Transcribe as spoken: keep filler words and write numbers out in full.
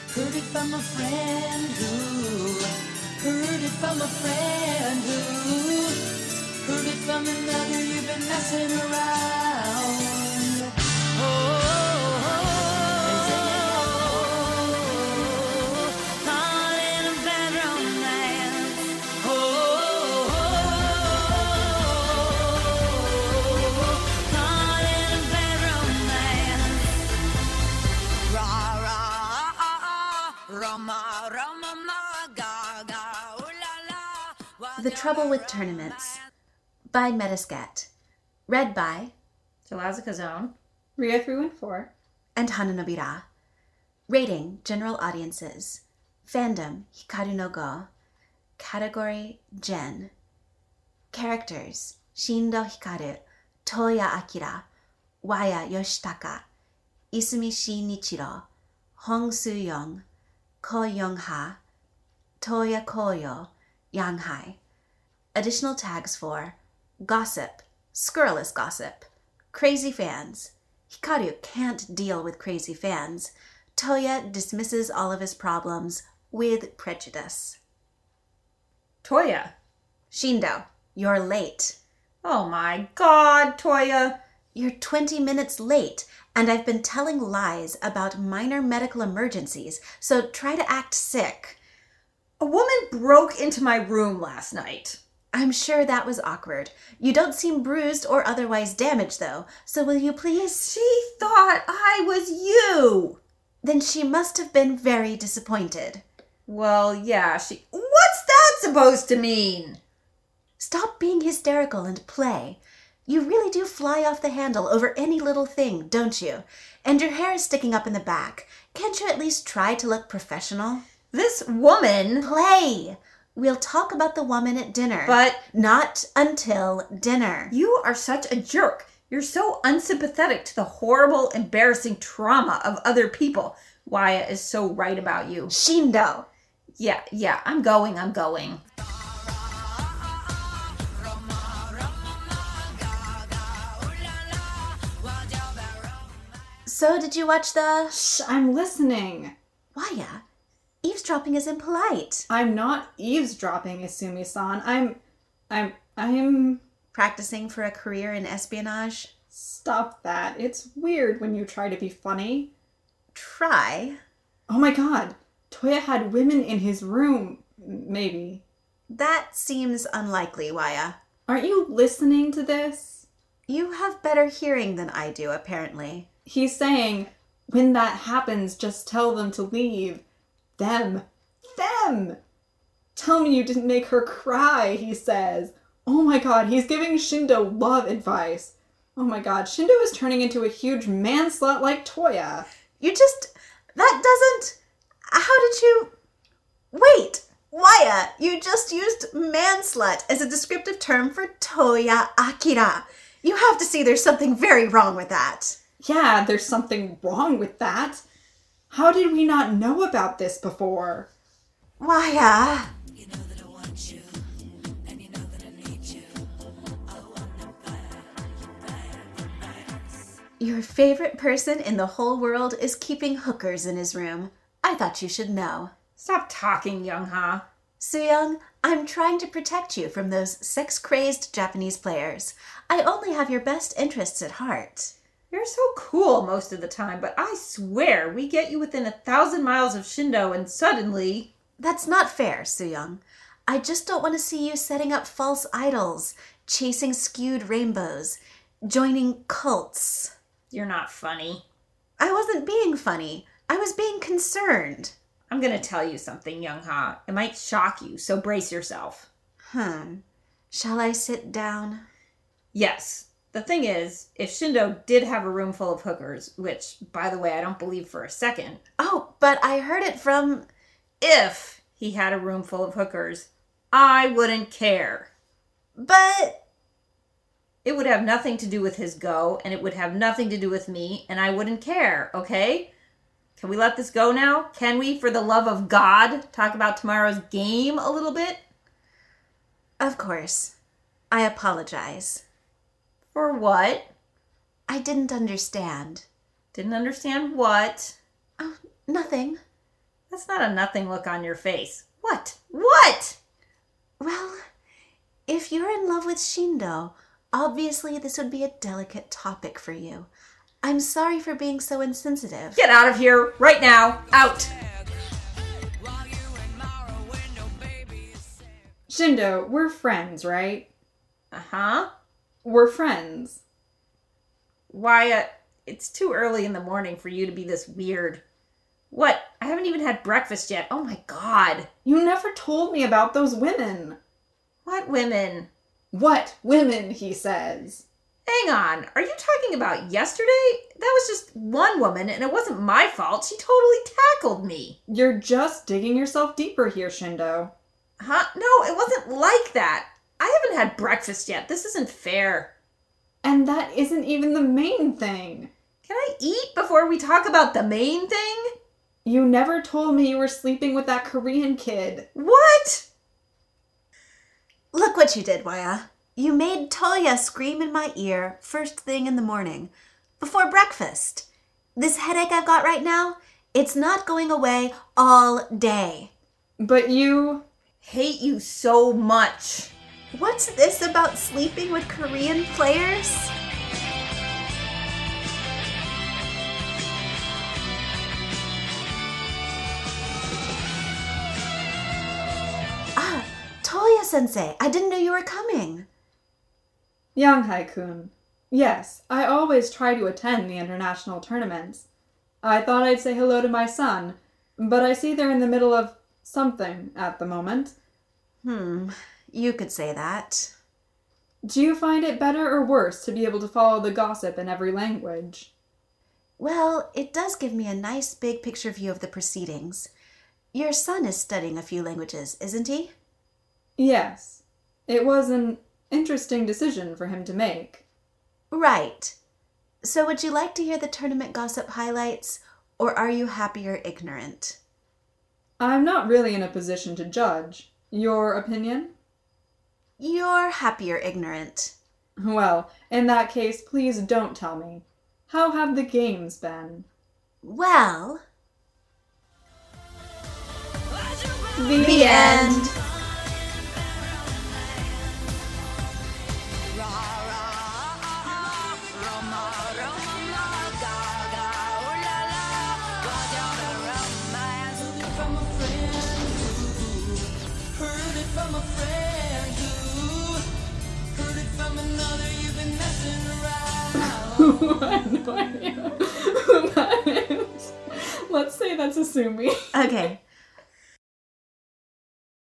Heard it from a friend who, heard it from a friend who, heard it from another, you've been messing around. Oh, oh, oh, caught in a bad romance. Oh, oh, oh, caught in a bad romance. Rah, rah, ah, ah, rama, rama, ma, ga, ga, ooh la la. The Trouble with Tournaments by Metascat. Read by Jalaza Kazone, Ria three one four, and Hananobira. Rating, General Audiences. Fandom, Hikaru no Go. Category, Gen. Characters, Shindo Hikaru, Toya Akira, Waya Yoshitaka, Isumi Shinichiro, Hong Soo-young, Ko Young-ha, Toya Koyo, Yang-hai. Additional tags for gossip, scurrilous gossip, crazy fans. Hikaru can't deal with crazy fans. Toya dismisses all of his problems with prejudice. Toya. Shindo, you're late. Oh my god, Toya. You're twenty minutes late, and I've been telling lies about minor medical emergencies, so try to act sick. A woman broke into my room last night. I'm sure that was awkward. You don't seem bruised or otherwise damaged, though, so will you please? She thought I was you. Then she must have been very disappointed. Well, yeah, she... What's that supposed to mean? Stop being hysterical and play. You really do fly off the handle over any little thing, don't you? And your hair is sticking up in the back. Can't you at least try to look professional? This woman... Play! We'll talk about the woman at dinner. But... Not until dinner. You are such a jerk. You're so unsympathetic to the horrible, embarrassing trauma of other people. Waya is so right about you. Shindo! Yeah, yeah, I'm going, I'm going. So, did you watch the... Shh, I'm listening. Waya, eavesdropping is impolite. I'm not eavesdropping, Isumi-san. I'm... I'm... I'm... Practicing for a career in espionage? Stop that. It's weird when you try to be funny. Try? Oh my god. Toya had women in his room. Maybe. That seems unlikely, Waya. Aren't you listening to this? You have better hearing than I do, apparently. He's saying, when that happens, just tell them to leave. Them. Them! Tell me you didn't make her cry, he says. Oh my god, he's giving Shindo love advice. Oh my god, Shindo is turning into a huge man-slut like Toya. You just... That doesn't... How did you... Wait! Waya, you just used manslut as a descriptive term for Toya Akira. You have to see there's something very wrong with that. Yeah, there's something wrong with that. How did we not know about this before? Waya... You know that I want you, and you know that I need you. I want them bad, bad, bad. Your favorite person in the whole world is keeping hookers in his room. I thought you should know. Stop talking, Young-ha. Soo-young, I'm trying to protect you from those sex-crazed Japanese players. I only have your best interests at heart. You're so cool most of the time, but I swear we get you within a thousand miles of Shindo and suddenly... That's not fair, Soo-young. I just don't want to see you setting up false idols, chasing skewed rainbows, joining cults. You're not funny. I wasn't being funny. I was being concerned. I'm gonna tell you something, Young-ha. It might shock you, so brace yourself. Hmm. Shall I sit down? Yes. The thing is, if Shindo did have a room full of hookers, which, by the way, I don't believe for a second. Oh, but I heard it from... If he had a room full of hookers, I wouldn't care. But... It would have nothing to do with his go, and it would have nothing to do with me, and I wouldn't care, okay? Can we let this go now? Can we, for the love of God, talk about tomorrow's game a little bit? Of course. I apologize. For what? I didn't understand. Didn't understand what? Oh, nothing. That's not a nothing look on your face. What? What? Well, if you're in love with Shindo, obviously this would be a delicate topic for you. I'm sorry for being so insensitive. Get out of here right now. Out. Shindo, we're friends, right? Uh-huh. We're friends. Wyatt, it's too early in the morning for you to be this weird. What? I haven't even had breakfast yet. Oh my god. You never told me about those women. What women? What women, he says. Hang on. Are you talking about yesterday? That was just one woman, and it wasn't my fault. She totally tackled me. You're just digging yourself deeper here, Shindo. Huh? No, it wasn't like that. I haven't had breakfast yet. This isn't fair. And that isn't even the main thing. Can I eat before we talk about the main thing? You never told me you were sleeping with that Korean kid. What? Look what you did, Waya. You made Toya scream in my ear first thing in the morning, before breakfast. This headache I've got right now, it's not going away all day. But you... Hate you so much. What's this about sleeping with Korean players? Ah, Toya-sensei, I didn't know you were coming. Yanghai-kun. Yes, I always try to attend the international tournaments. I thought I'd say hello to my son, but I see they're in the middle of something at the moment. Hmm, you could say that. Do you find it better or worse to be able to follow the gossip in every language? Well, it does give me a nice big picture view of the proceedings. Your son is studying a few languages, isn't he? Yes. It was an interesting decision for him to make. Right. So would you like to hear the tournament gossip highlights, or are you happy you're ignorant? I'm not really in a position to judge. Your opinion? You're happy you're ignorant. Well, in that case, please don't tell me. How have the games been? Well... The, The end. From a friend who heard it from a friend who heard it from another. You've been messing around. I have no idea who that is. Let's say that's Asumi. Okay,